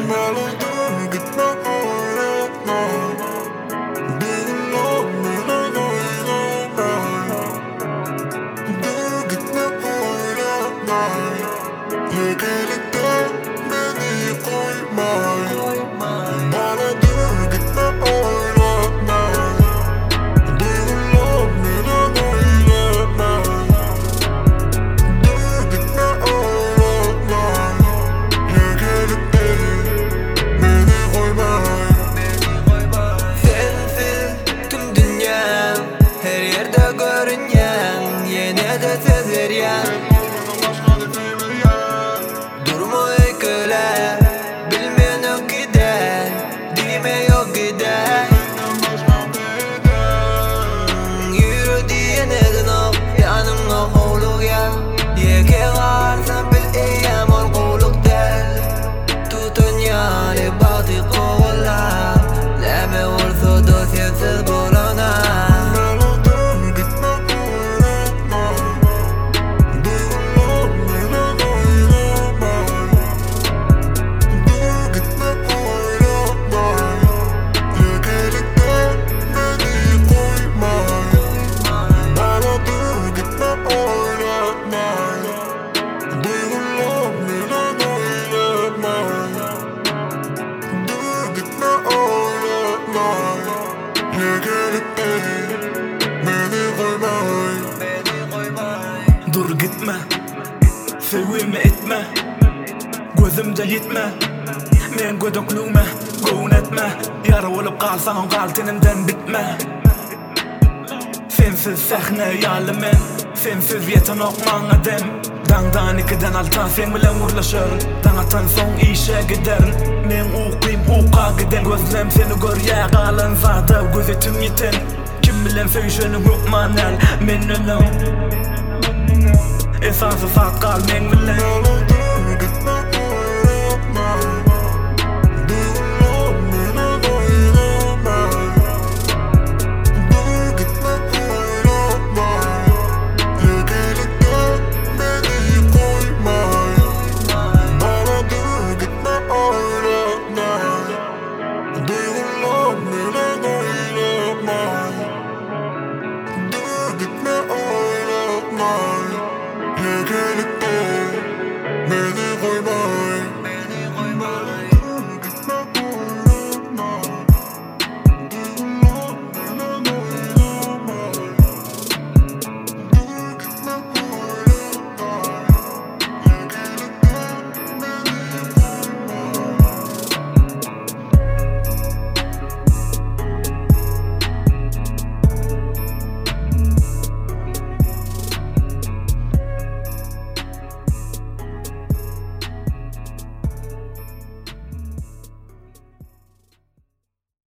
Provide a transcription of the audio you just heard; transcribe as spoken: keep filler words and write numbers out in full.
Dur gitme oynama. Duygular beni oynama. Dur gitme oynama. Yegelikte beni koyma. Bana dur gitme oynama. Duygular beni oynama. Dur gitme oynama. Yegelikte beni koyma. Sensiz tüm dünyam her yerde görünyen, yine de sezeryen. Durmuyor köle, bilmeyen yok gider, dime yok gider. Yürü diyene gınok, yanımda kovluk ya. Yeke varsa bil eyyam ol kovluk del. Tutun yani batı kovala, leme vursa da sensiz bulana. Dur gitme oynama. Duygular beni oynama. Dur gitme oynama. Yegelikte beni koyma. Bana dur gitme oynama. Duygular beni oynama. Dur gitme oynama. Yegelikte beni koyma. Dur gitme, sevimi etme, gözümde yitme. Men gödöklüğüme goğun etme. Yara olup kalsan kal tenimden bitme. Sensiz sahne yalimen, sensiz yetin okman adem. Dangdan ikiden altan sen bilen uğurlaşır. Dangatan son işe giderin. Men uqayım uqa giden, gözlem seni gör ya qalan zada gözetim yitin. Kim bilen söyüşeni hukman el men ölüm. Esansız haqqal men bilen.